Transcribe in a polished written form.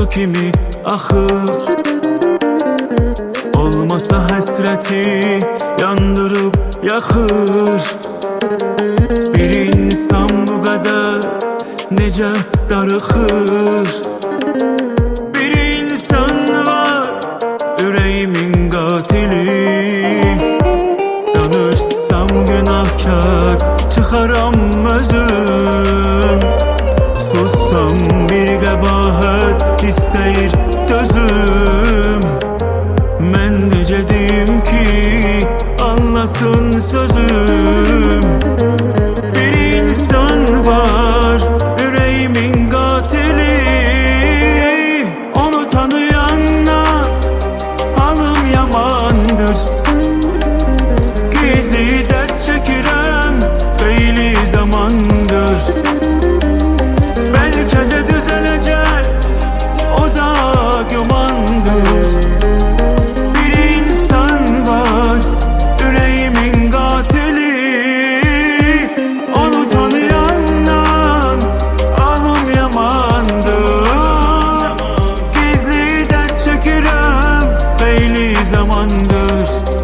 kimi axır. Olmasa həsrəti yandırıb yaxır. Bir insan bu qədər necə darıxır. Bir insan var ürəyimin qatili. Danışsam günahkar çıxaram özüm. Sussam bir qəbahət istəyir dözüm. Mən necə deyim ki anlasın sözüm. Bir insan var ürəyimin qatili. Onu tanıyanlar halım yamandır. Gizli dərd çəkirəm xeyli zamandır. Bəlkə də düzələcək, o da gümandır. Bir insan var ürəyimin qatili. Onu tanıyandan alım yamandır. Gizli dərd çəkirəm xeyli zamandır.